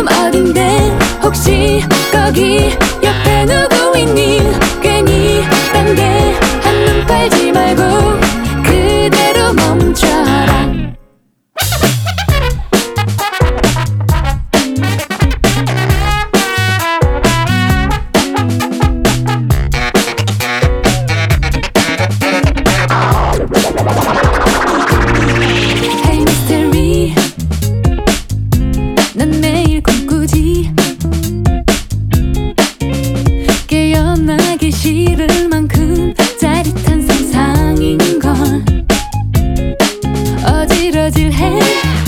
지금 어딘데 혹시 거기 옆에 누구 있니 괜히 딴데 한눈 팔지 말고 그대로 멈춰라 Hey mystery 난 매일 꿈꾸지 깨어나기 싫을 만큼 짜릿한 상상인걸 어지러질해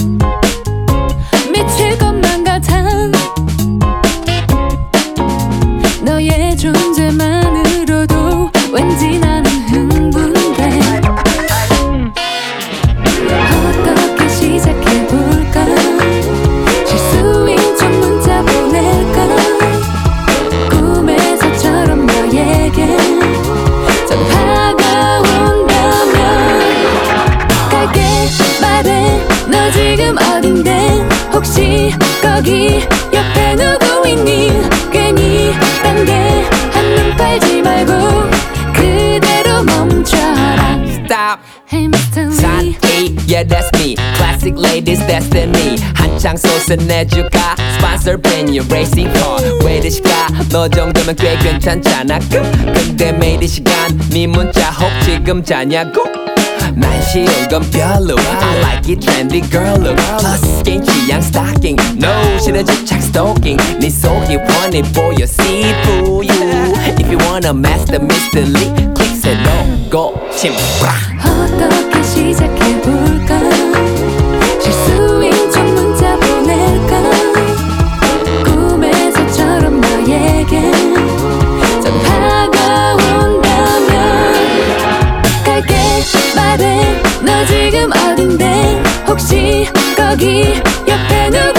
미칠 것만 같아 너의 존재만으로도 왠지 나는 흥분돼 어떻게 시작해볼까 실수인 척 문자 보낼까 꿈에서처럼 너에게 전화가 온다면 갈게 말해 너 지금 어딘데 혹시 거기 옆에 누구 있니 괜히 딴데 한눈 팔지 말고 그대로 멈춰라 Stop. Hey Mr. Lee yeah that's me Classic ladies destiny 한창 솟아내줄까 Sponsor brand new racing car 왜 이리 시가 너 정도면 꽤 괜찮잖아 근데 매일 이 시간 네 문자 혹 지금 자냐고 난 쉬운 건 별로 I like it trendy girl look Plus 개인 취향 stalking No 싫어 집착 stalking 네 속이 훤히 보여 see through you If you wanna master mystery click 새로 고침 어떻게 시작해볼까 실수인 척 문자 보낼까 꿈에서처럼 너에게 전화가 온다면 갈게 말해 너 지금 어딘데 혹시 거기 옆에 누구